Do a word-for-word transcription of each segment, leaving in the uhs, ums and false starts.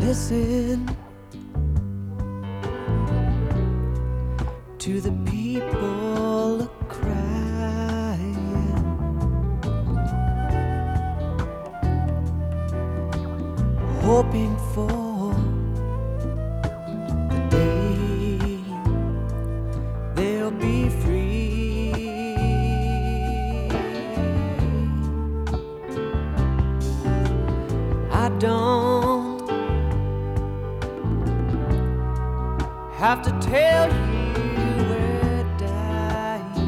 Listen to the people crying, hoping for the day they'll be free. I don't have to tell you we're dying.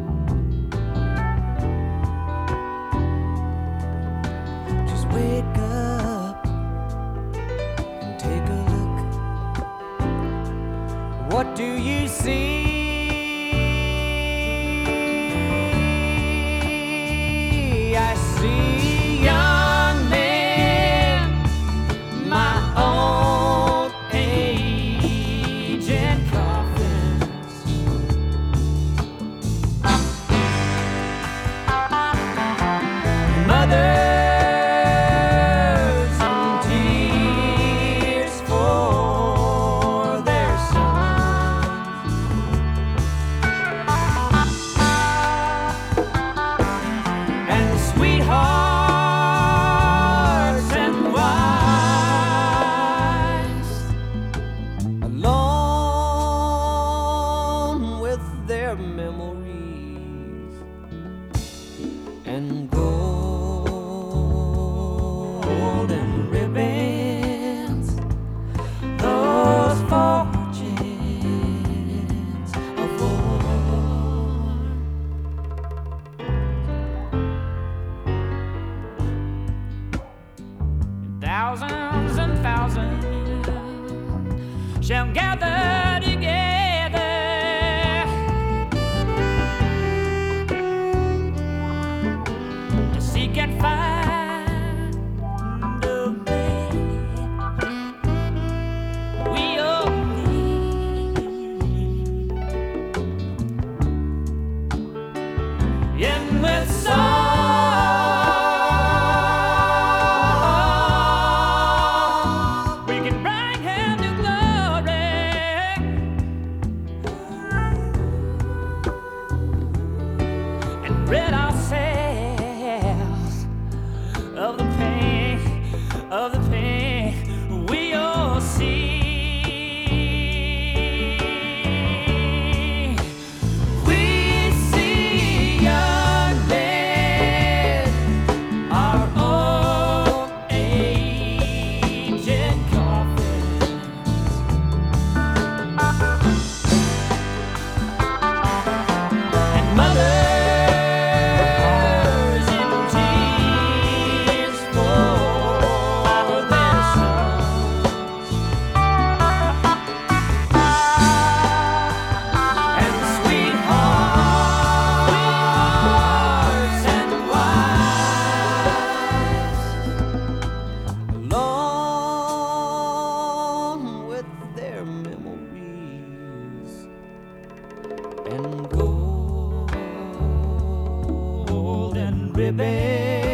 Just wake up and take a look. What do you see? I see young men my old age in coffins, mothers in tears for their sons, and sweethearts and wives alone with their memories and golden ribbons, those fortunes of war. Thousands and thousands shall gather together to seek and find the man we all need. And with song we can bring him to glory and rid ourselves of the pain, of the pain we all see. We see young men our old age in coffins, and mothers in tears for their sons, and sweethearts and wives alone with their memories and golden ribbons.